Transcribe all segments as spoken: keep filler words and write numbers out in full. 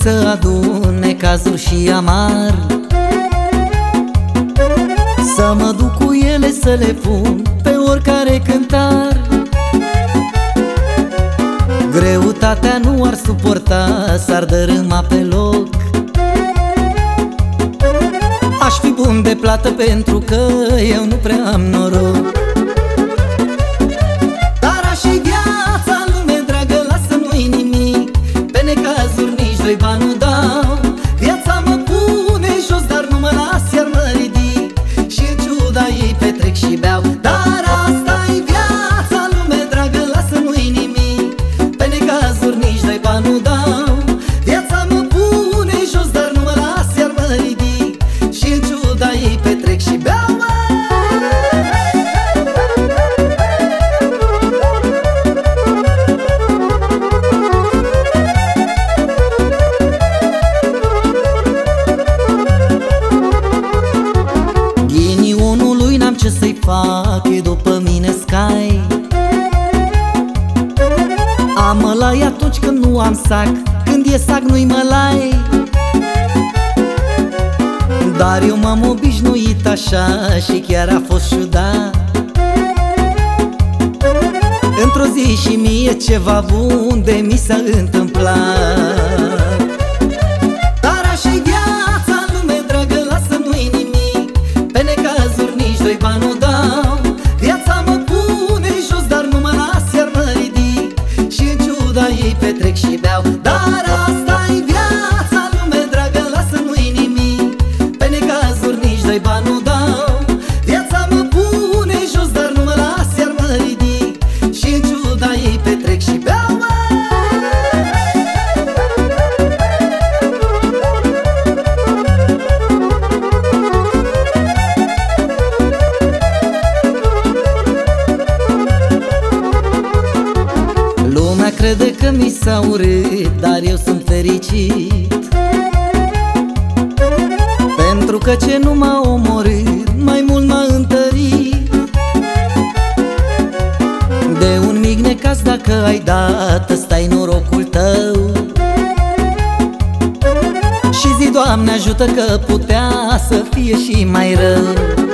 să adun necazuri și amar, să mă duc cu ele să le pun pe oricare cântar. Greutatea nu ar suporta, s-ar dărâma pe loc. Aș fi bun de plată pentru că eu nu prea am noroc. Dar așa e viața în lume, dragă, lasă, nu-i nimic. Pe necazuri nici doi bani nu dau. Viața mă pune jos, dar nu mă las, iar mă ridic. Și în ciuda ei petrec și beau. Dar asta-i viața în lume, dragă, lasă, nu-i nimic. Pe necazuri nici doi bani nu dau. Viața mă pune jos, dar nu mă las, iar mă ridic. Și în ciuda ei petrec și beau. Ghinionului n-am ce să-i fac, e după mine scai. Am mălai atunci când nu am sac, când e sac nu-i mălai. Dar eu m-am obișnuit așa și chiar a fost ciudat. Într-o zi și mie ceva bun de mi s-a întâmplat. Dar așa-i viața în lume, dragă, lasă, nu-i nimic. Pe necazuri nici doi bani nu dau. Viața mă pune jos, dar nu mă las, iar mă ridic. Și în ciuda ei petrec și beau. Dar asta-i viața în lume, dragă, lasă, nu-i nimic. Pe necazuri nici doi bani nu dau. Viața mă pune jos, dar nu mă las, iar mă ridic. Și în ciuda ei petrec și beau. Lumea crede că mi s-a urât, dar eu sunt fericit. Pentru că ce nu m-a omorât, mai mult m-a întărit. De un mic necaz dacă ai dat, ăsta-i norocul tău. Și zi, Doamne ajută, că putea să fie și mai rău.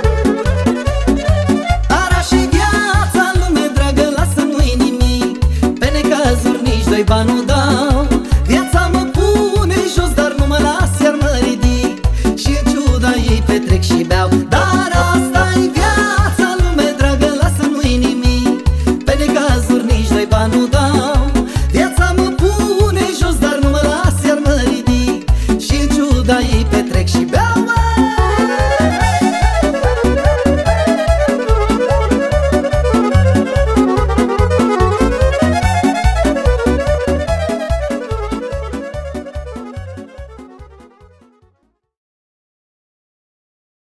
Dar așa-i viața în lume, dragă, lasă, nu-i nimic. Pe necazuri nici doi bani nu dau. Viața mă pune jos, dar nu mă las, iar mă ridic. Și în ciuda ei petrec și beau. Dar asta-i viața în lume, dragă, lasă, nu-i nimic. Pe necazuri nici doi bani nu dau. Viața mă pune jos, dar nu mă las, iar mă ridic. Și în ciuda ei petrec și beau.